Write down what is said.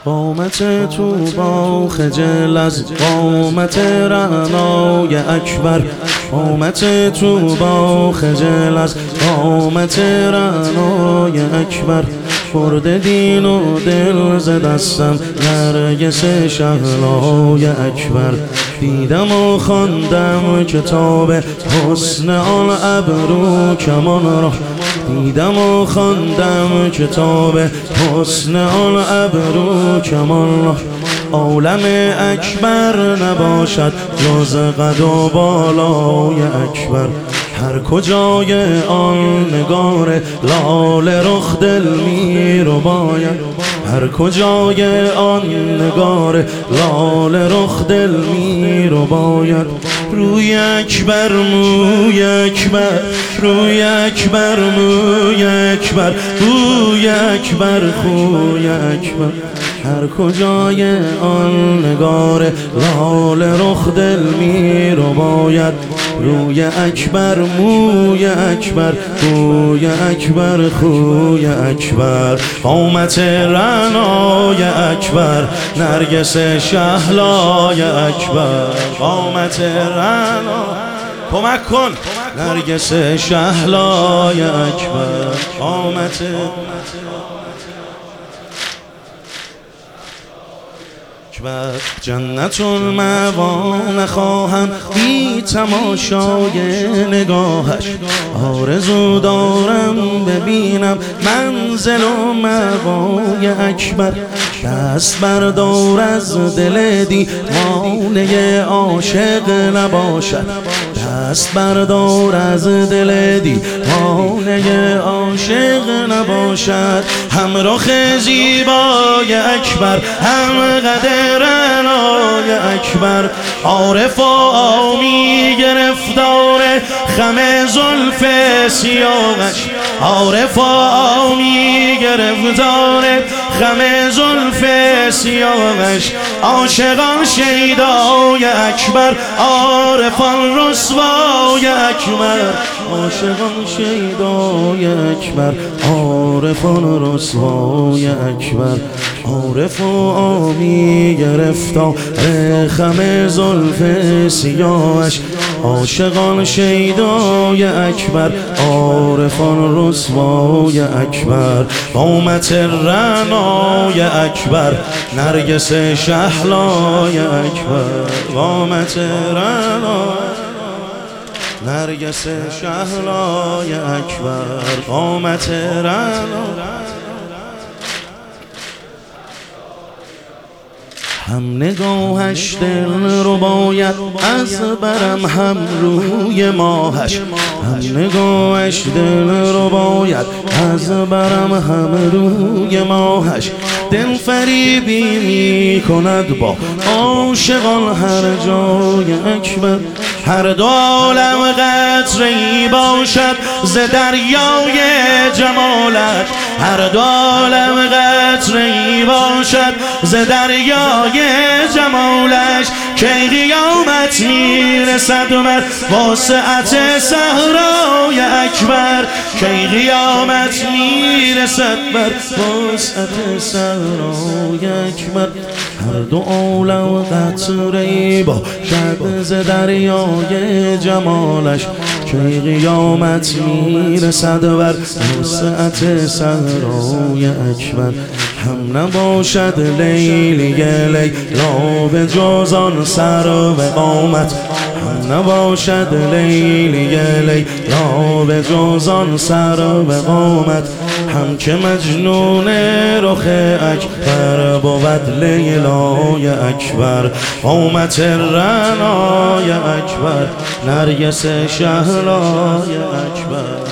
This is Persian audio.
قامت طوبی خجل از قامت رعنای اکبر. قامت طوبی خجل از قامت رعنای اکبر. برده دین و دل ز دستم نرگس شهلای اکبر. دیدم و خواندم کتاب حسن آن ابرو کمان را. دیدم و خواندم کتاب حسن آن ابرو کمان را. عالم اکبر نباشد جز قد و بالای اکبر. هر کجای آن نگار لال رخ دل می رو باید. هر کجای آن نگار لال رخ دل می رو باید. روی اکبر موی اکبر، روی اکبر موی اکبر، بوی اکبر خوی اکبر. هر کجای آن نگار لال رخ دل می رو باید. روی اکبر موی اکبر، بوی اکبر خوی اکبر. قامت رعنای اکبر، نرگس شهلای اکبر. قامت رعنا کمک کن نرگس شهلای اکبر. قامت جنت المأوا نخواهم بی تماشای نگاهش. آرزو دارم ببینم منزل و مأوای اکبر. دست بردار از دل دیوانه عاشق نباشد. دست بردار از دل دیوانه عاشق نباشد. هم رخ زیبای اکبر، هم قد رعنای اکبر. عارف و عامی گرفتار خم زلف سیاهش. عارف و عامی گرفتار خم زلف سیاهش. عاشقان شیدای اکبر، عارفان رسوای اکبر. عاشقان شیدای اکبر، عارفان رسوای اکبر. عارف و عامی گرفتار خم زلف سیاهش. عاشقان شیدای اکبر، عارفان رسوای اکبر. قامت رعنای اکبر، نرگس شهلای اکبر. قامت رعنا نرگس شهلای اکبر. قامت رعنا هم نگاهش دل رو باید از برم، هم روی ماهش. هم نگاهش دل رو باید از برم، هم روی ماهش. دل فریبی می کند با عاشقان هر جای اکبر. هر دو عالم قطره‌ای باشد ز دریای جمالت. هر دو عالم قطره‌ای باشد ز دریای جمالش. که قیامت میرسد بر واسعت صحرای اکبر. که قیامت میرسد بر واسعت صحرای اکبر. هر دو عالم قطره‌ای باشد ز دریای جمالش. که قیامت میرسد بر وسعت صحرای اکبر. هم نباشد لیلی لیلا به جز آن سرو قامت. هم نباشد لیلی لیلا به جز آن سرو قامت. هم که مجنون رخ اکبر بود لیلای اکبر. قامت رعنای اکبر، نرگس شهلای اکبر.